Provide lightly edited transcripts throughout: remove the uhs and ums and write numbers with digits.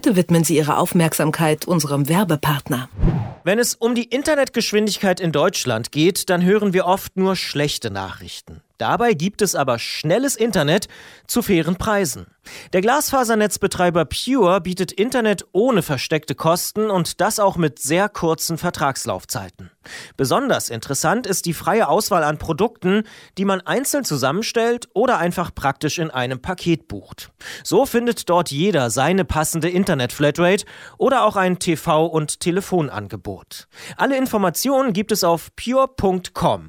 Bitte widmen Sie Ihre Aufmerksamkeit unserem Werbepartner. Wenn es um die Internetgeschwindigkeit in Deutschland geht, dann hören wir oft nur schlechte Nachrichten. Dabei gibt es aber schnelles Internet zu fairen Preisen. Der Glasfasernetzbetreiber Pure bietet Internet ohne versteckte Kosten und das auch mit sehr kurzen Vertragslaufzeiten. Besonders interessant ist die freie Auswahl an Produkten, die man einzeln zusammenstellt oder einfach praktisch in einem Paket bucht. So findet dort jeder seine passende Internet-Flatrate oder auch ein TV- und Telefonangebot. Alle Informationen gibt es auf pure.com.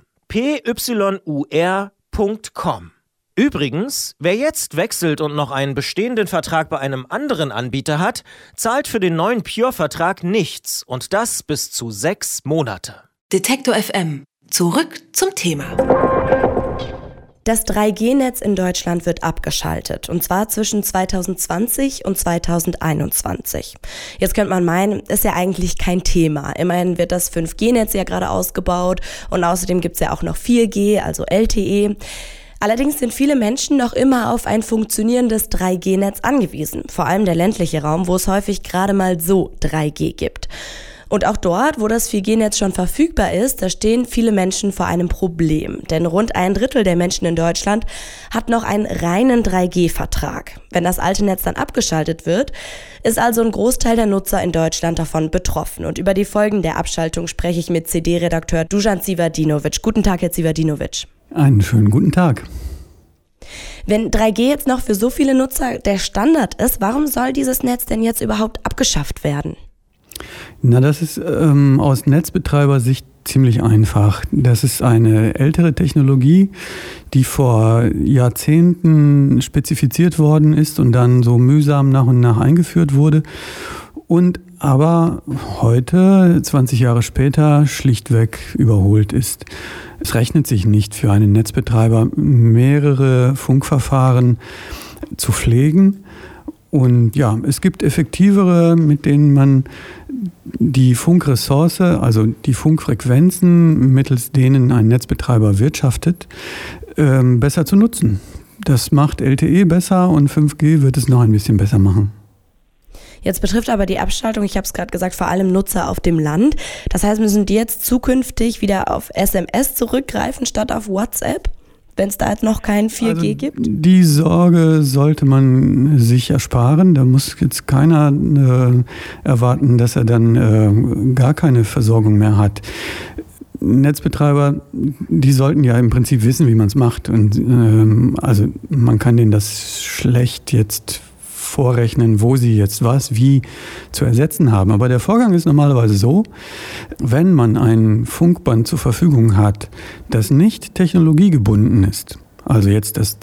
pyur.com. Übrigens, wer jetzt wechselt und noch einen bestehenden Vertrag bei einem anderen Anbieter hat, zahlt für den neuen Pure-Vertrag nichts und das bis zu 6 Monate. Detektor FM. Zurück zum Thema. Das 3G-Netz in Deutschland wird abgeschaltet, und zwar zwischen 2020 und 2021. Jetzt könnte man meinen, ist ja eigentlich kein Thema. Immerhin wird das 5G-Netz ja gerade ausgebaut und außerdem gibt es ja auch noch 4G, also LTE. Allerdings sind viele Menschen noch immer auf ein funktionierendes 3G-Netz angewiesen, vor allem der ländliche Raum, wo es häufig gerade mal so 3G gibt. Und auch dort, wo das 4G-Netz schon verfügbar ist, da stehen viele Menschen vor einem Problem. Denn rund 1/3 der Menschen in Deutschland hat noch einen reinen 3G-Vertrag. Wenn das alte Netz dann abgeschaltet wird, ist also ein Großteil der Nutzer in Deutschland davon betroffen. Und über die Folgen der Abschaltung spreche ich mit CD-Redakteur Dusan Sivadinovic. Guten Tag, Herr Sivadinovic. Einen schönen guten Tag. Wenn 3G jetzt noch für so viele Nutzer der Standard ist, warum soll dieses Netz denn jetzt überhaupt abgeschafft werden? Na, das ist aus Netzbetreibersicht ziemlich einfach. Das ist eine ältere Technologie, die vor Jahrzehnten spezifiziert worden ist und dann so mühsam nach und nach eingeführt wurde und aber heute, 20 Jahre später, schlichtweg überholt ist. Es rechnet sich nicht für einen Netzbetreiber, mehrere Funkverfahren zu pflegen. Und ja, es gibt effektivere, mit denen man die Funkressource, also die Funkfrequenzen, mittels denen ein Netzbetreiber wirtschaftet, besser zu nutzen. Das macht LTE besser und 5G wird es noch ein bisschen besser machen. Jetzt betrifft aber die Abschaltung, ich habe es gerade gesagt, vor allem Nutzer auf dem Land. Das heißt, müssen die jetzt zukünftig wieder auf SMS zurückgreifen statt auf WhatsApp, wenn es da jetzt noch kein 4G gibt? Die Sorge sollte man sich ersparen. Da muss jetzt keiner erwarten, dass er dann gar keine Versorgung mehr hat. Netzbetreiber, die sollten ja im Prinzip wissen, wie man es macht. Und also man kann denen das schlecht jetzt vorrechnen, wo sie jetzt was wie zu ersetzen haben. Aber der Vorgang ist normalerweise so, wenn man ein Funkband zur Verfügung hat, das nicht technologiegebunden ist, also jetzt das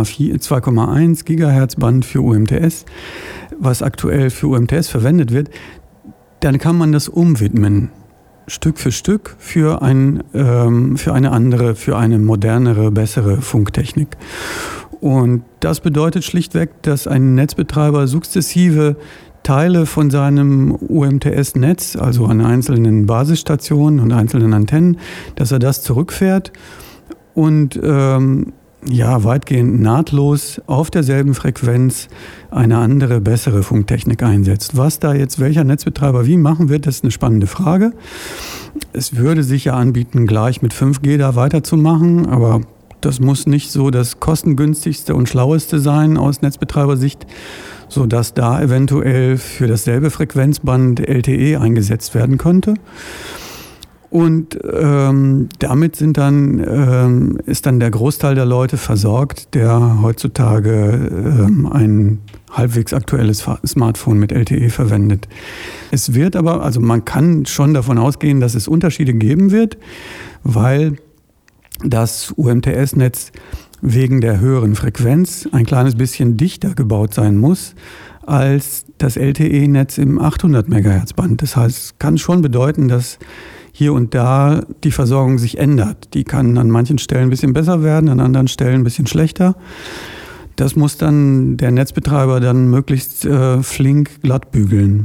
2,1 Gigahertz Band für UMTS, was aktuell für UMTS verwendet wird, dann kann man das umwidmen, Stück für Stück für eine modernere, bessere Funktechnik. Und das bedeutet schlichtweg, dass ein Netzbetreiber sukzessive Teile von seinem UMTS-Netz, also an einzelnen Basisstationen und einzelnen Antennen, dass er das zurückfährt und weitgehend nahtlos auf derselben Frequenz eine andere, bessere Funktechnik einsetzt. Was da jetzt welcher Netzbetreiber wie machen wird, das ist eine spannende Frage. Es würde sich ja anbieten, gleich mit 5G da weiterzumachen, aber das muss nicht so das kostengünstigste und schlaueste sein aus Netzbetreibersicht, sodass da eventuell für dasselbe Frequenzband LTE eingesetzt werden könnte. Und damit ist dann der Großteil der Leute versorgt, der heutzutage ein halbwegs aktuelles Smartphone mit LTE verwendet. Es wird aber, also man kann schon davon ausgehen, dass es Unterschiede geben wird, weil das UMTS-Netz wegen der höheren Frequenz ein kleines bisschen dichter gebaut sein muss als das LTE-Netz im 800 MHz-Band. Das heißt, es kann schon bedeuten, dass hier und da die Versorgung sich ändert. Die kann an manchen Stellen ein bisschen besser werden, an anderen Stellen ein bisschen schlechter. Das muss dann der Netzbetreiber dann möglichst flink glatt bügeln.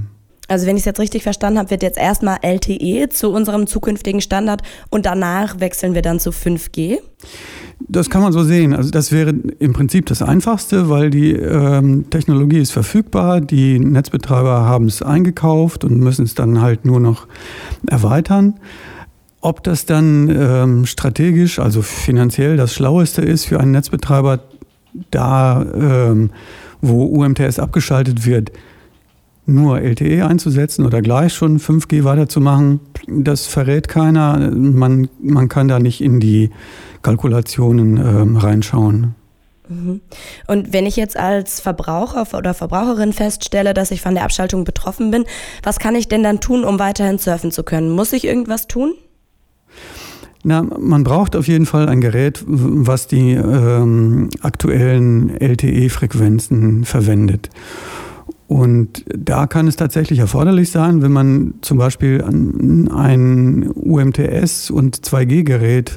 Also wenn ich es jetzt richtig verstanden habe, wird jetzt erstmal LTE zu unserem zukünftigen Standard und danach wechseln wir dann zu 5G? Das kann man so sehen. Also das wäre im Prinzip das Einfachste, weil die Technologie ist verfügbar. Die Netzbetreiber haben es eingekauft und müssen es dann halt nur noch erweitern. Ob das dann strategisch, also finanziell das Schlaueste ist für einen Netzbetreiber, da wo UMTS abgeschaltet wird, nur LTE einzusetzen oder gleich schon 5G weiterzumachen, das verrät keiner. Man kann da nicht in die Kalkulationen reinschauen. Und wenn ich jetzt als Verbraucher oder Verbraucherin feststelle, dass ich von der Abschaltung betroffen bin, was kann ich denn dann tun, um weiterhin surfen zu können? Muss ich irgendwas tun? Na, man braucht auf jeden Fall ein Gerät, was die aktuellen LTE-Frequenzen verwendet. Und da kann es tatsächlich erforderlich sein, wenn man zum Beispiel ein UMTS- und 2G-Gerät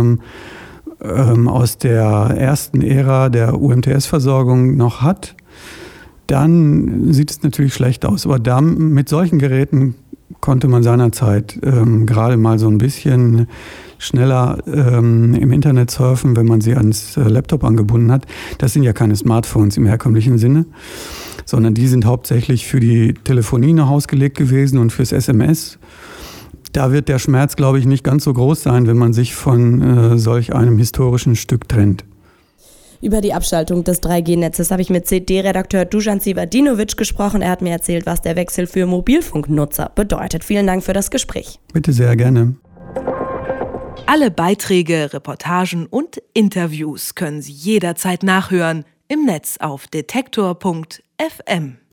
aus der ersten Ära der UMTS-Versorgung noch hat, dann sieht es natürlich schlecht aus. Aber mit solchen Geräten konnte man seinerzeit gerade mal so ein bisschen schneller im Internet surfen, wenn man sie ans Laptop angebunden hat. Das sind ja keine Smartphones im herkömmlichen Sinne, sondern die sind hauptsächlich für die Telefonie nach Hause gelegt gewesen und fürs SMS. Da wird der Schmerz, glaube ich, nicht ganz so groß sein, wenn man sich von solch einem historischen Stück trennt. Über die Abschaltung des 3G-Netzes habe ich mit CD-Redakteur Dusan Sivadinovic gesprochen. Er hat mir erzählt, was der Wechsel für Mobilfunknutzer bedeutet. Vielen Dank für das Gespräch. Bitte sehr gerne. Alle Beiträge, Reportagen und Interviews können Sie jederzeit nachhören im Netz auf detektor.fm.